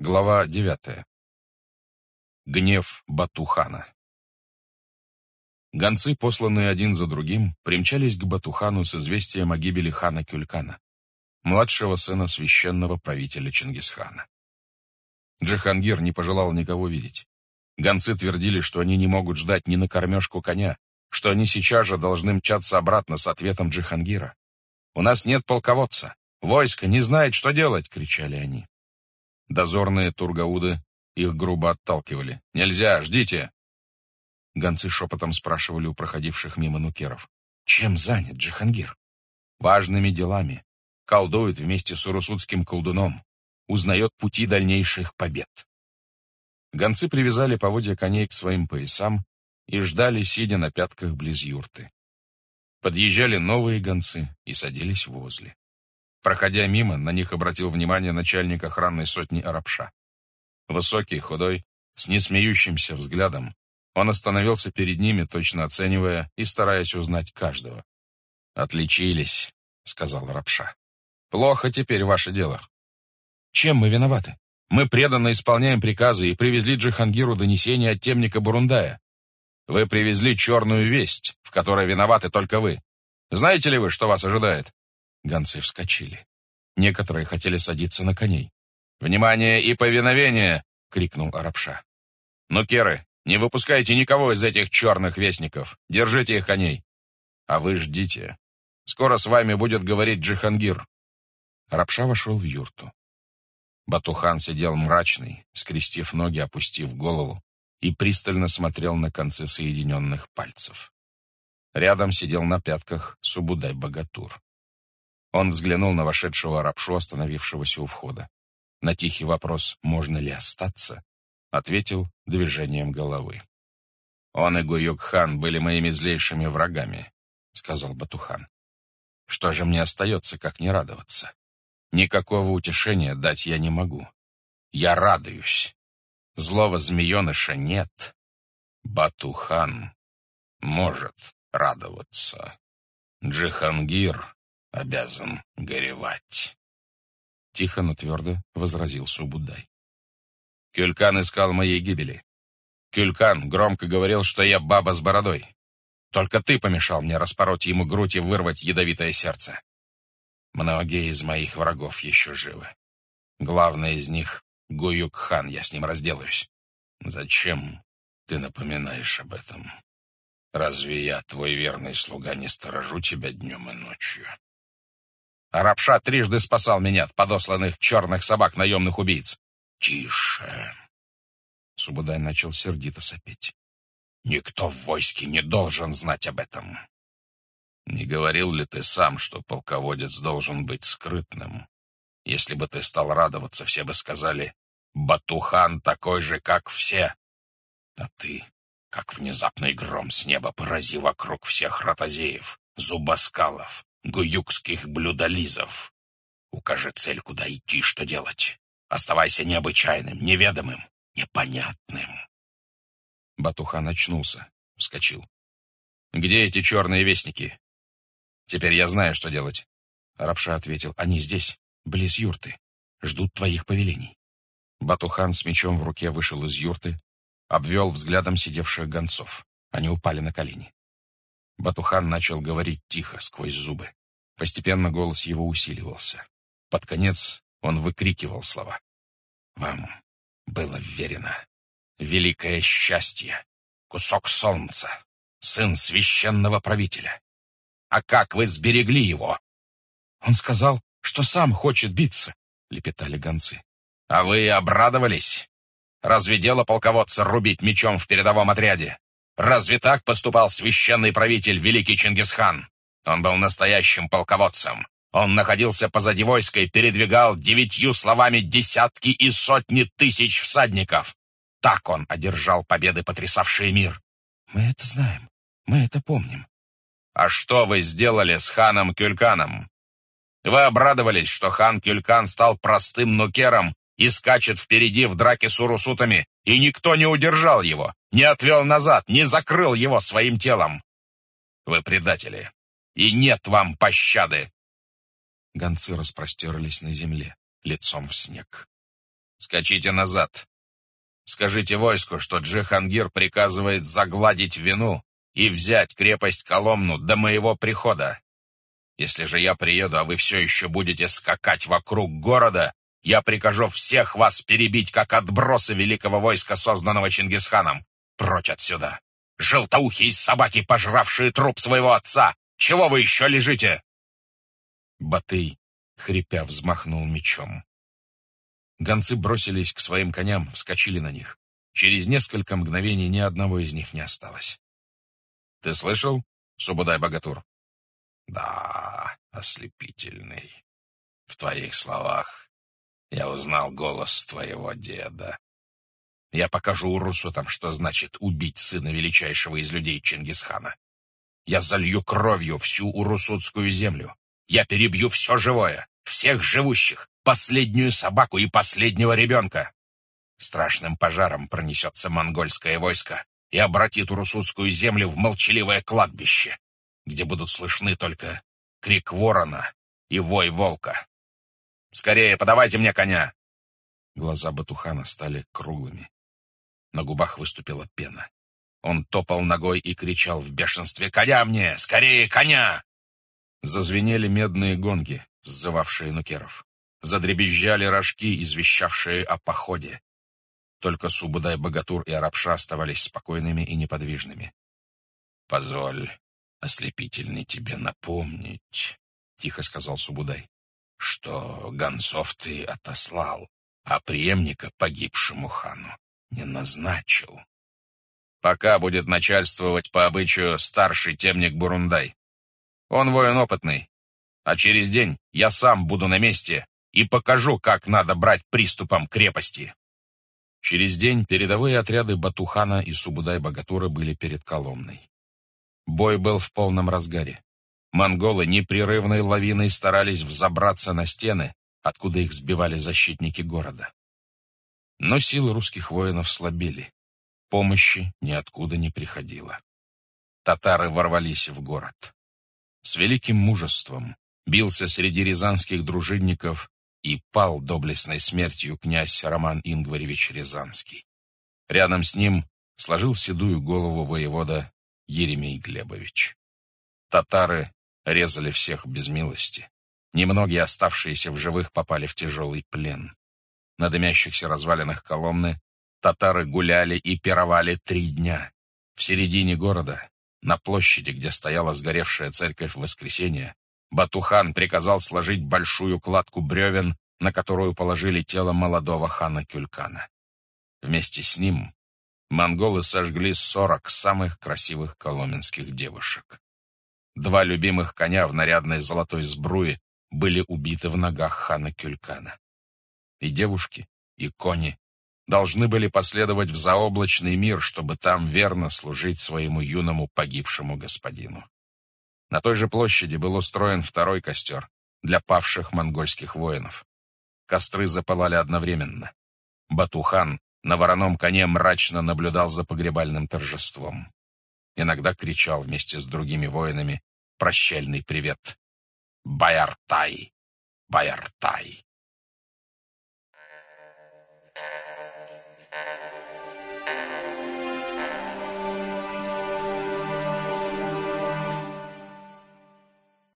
Глава 9. Гнев Бату-хана. Гонцы, посланные один за другим, примчались к Бату-хану с известием о гибели хана Кюлькана, младшего сына священного правителя Чингисхана. Джихангир не пожелал никого видеть. Гонцы твердили, что они не могут ждать ни на кормежку коня, что они сейчас же должны мчаться обратно с ответом Джихангира. «У нас нет полководца! Войско не знает, что делать!» — кричали они. Дозорные тургауды их грубо отталкивали. «Нельзя! Ждите!» Гонцы шепотом спрашивали у проходивших мимо нукеров. «Чем занят Джихангир?» «Важными делами. Колдует вместе с урусутским колдуном. Узнает пути дальнейших побед». Гонцы привязали поводья коней к своим поясам и ждали, сидя на пятках близ юрты. Подъезжали новые гонцы и садились возле. Проходя мимо, на них обратил внимание начальник охранной сотни Арапша. Высокий, худой, с несмеющимся взглядом, он остановился перед ними, точно оценивая и стараясь узнать каждого. «Отличились», — сказал Арапша. «Плохо теперь ваше дело». «Чем мы виноваты? Мы преданно исполняем приказы и привезли Джихангиру донесение от темника Бурундая. Вы привезли черную весть, в которой виноваты только вы. Знаете ли вы, что вас ожидает?» Гонцы вскочили. Некоторые хотели садиться на коней. «Внимание и повиновение!» — крикнул Арапша. «Нукеры, не выпускайте никого из этих черных вестников. Держите их коней. А вы ждите. Скоро с вами будет говорить Джихангир». Арапша вошел в юрту. Бату-хан сидел мрачный, скрестив ноги, опустив голову, и пристально смотрел на концы соединенных пальцев. Рядом сидел на пятках Субудай-Богатур. Он взглянул на вошедшего Арапшу, остановившегося у входа. На тихий вопрос «можно ли остаться?» ответил движением головы. «Он и Гуюк-хан были моими злейшими врагами», — сказал Бату-хан. «Что же мне остается, как не радоваться? Никакого утешения дать я не могу. Я радуюсь. Злого змееныша нет. Бату-хан может радоваться. Джихангир обязан горевать». Тихо, но твердо возразил Субудай. «Кюлькан искал моей гибели. Кюлькан громко говорил, что я баба с бородой. Только ты помешал мне распороть ему грудь и вырвать ядовитое сердце. Многие из моих врагов еще живы. Главный из них — Гуюк-хан, я с ним разделаюсь. Зачем ты напоминаешь об этом? Разве я, твой верный слуга, не сторожу тебя днем и ночью? Арапша трижды спасал меня от подосланных черных собак наемных убийц. Тише. Субудай начал сердито сопеть. Никто в войске не должен знать об этом. Не говорил ли ты сам, что полководец должен быть скрытным? Если бы ты стал радоваться, все бы сказали, Бату-хан такой же, как все. А ты, как внезапный гром с неба, порази вокруг всех ротозеев, зубоскалов, гуюкских блюдолизов. Укажи цель, куда идти, что делать. Оставайся необычайным, неведомым, непонятным. Бату-хан очнулся, вскочил. «Где эти черные вестники? Теперь я знаю, что делать». Арапша ответил: «Они здесь, близ юрты, ждут твоих повелений». Бату-хан с мечом в руке вышел из юрты, обвел взглядом сидевших гонцов. Они упали на колени. Бату-хан начал говорить тихо, сквозь зубы. Постепенно голос его усиливался. Под конец он выкрикивал слова. «Вам было вверено великое счастье, кусок солнца, сын священного правителя. А как вы сберегли его?» «Он сказал, что сам хочет биться», — лепетали гонцы. «А вы обрадовались? Разве дело полководца рубить мечом в передовом отряде? Разве так поступал священный правитель, великий Чингисхан? Он был настоящим полководцем. Он находился позади войска и передвигал 9 словами десятки и сотни тысяч всадников. Так он одержал победы, потрясавшие мир». «Мы это знаем, мы это помним». «А что вы сделали с ханом Кюльканом? Вы обрадовались, что хан Кюлькан стал простым нукером и скачет впереди в драке с урусутами, и никто не удержал его, не отвел назад, не закрыл его своим телом. Вы предатели, и нет вам пощады». Гонцы распростерлись на земле, лицом в снег. Скачите назад. Скажите войску, что Джихангир приказывает загладить вину и взять крепость Коломну до моего прихода. Если же я приеду, а вы все еще будете скакать вокруг города, я прикажу всех вас перебить, как отбросы великого войска, созданного Чингисханом. Прочь отсюда! Желтоухие собаки, пожравшие труп своего отца! Чего вы еще лежите?» Батый, хрипя, взмахнул мечом. Гонцы бросились к своим коням, вскочили на них. Через несколько мгновений ни одного из них не осталось. «Ты слышал, Субудай-Богатур?» «Да, ослепительный. В твоих словах я узнал голос твоего деда. Я покажу урусутам, что значит убить сына величайшего из людей Чингисхана. Я залью кровью всю урусутскую землю. Я перебью все живое, всех живущих, последнюю собаку и последнего ребенка. Страшным пожаром пронесется монгольское войско и обратит урусутскую землю в молчаливое кладбище, где будут слышны только крик ворона и вой волка. Скорее, подавайте мне коня!» Глаза Батухана стали круглыми. На губах выступила пена. Он топал ногой и кричал в бешенстве: «Коня мне! Скорее, коня!» Зазвенели медные гонги, сзывавшие нукеров. Задребезжали рожки, извещавшие о походе. Только Субудай-Богатур и Арапша оставались спокойными и неподвижными. «Позволь, ослепительный, тебе напомнить», — тихо сказал Субудай, «что гонцов ты отослал, а преемника погибшему хану не назначил. Пока будет начальствовать по обычаю старший темник Бурундай. Он воин опытный, а через день я сам буду на месте и покажу, как надо брать приступом крепости». Через день передовые отряды Батухана и Субудай-Богатура были перед Коломной. Бой был в полном разгаре. Монголы непрерывной лавиной старались взобраться на стены, откуда их сбивали защитники города. Но силы русских воинов слабели. Помощи ниоткуда не приходило. Татары ворвались в город. С великим мужеством бился среди рязанских дружинников и пал доблестной смертью князь Роман Ингваревич Рязанский. Рядом с ним сложил седую голову воевода Еремей Глебович. Татары резали всех без милости. Немногие оставшиеся в живых попали в тяжелый плен. На дымящихся развалинах Коломны татары гуляли и пировали 3 дня. В середине города, на площади, где стояла сгоревшая церковь Воскресения, Батухан приказал сложить большую кладку бревен, на которую положили тело молодого хана Кюлькана. Вместе с ним монголы сожгли 40 самых красивых коломенских девушек. 2 любимых коня в нарядной золотой сбруе были убиты в ногах хана Кюлькана. И девушки, и кони должны были последовать в заоблачный мир, чтобы там верно служить своему юному погибшему господину. На той же площади был устроен 2-й костер для павших монгольских воинов. Костры запылали одновременно. Батухан на вороном коне мрачно наблюдал за погребальным торжеством. Иногда кричал вместе с другими воинами прощальный привет: «Баяртай! Баяртай!».